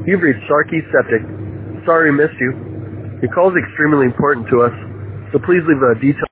You've reached Sharkey Septic. Sorry we missed you. Your call is extremely important to us, so please leave a detailed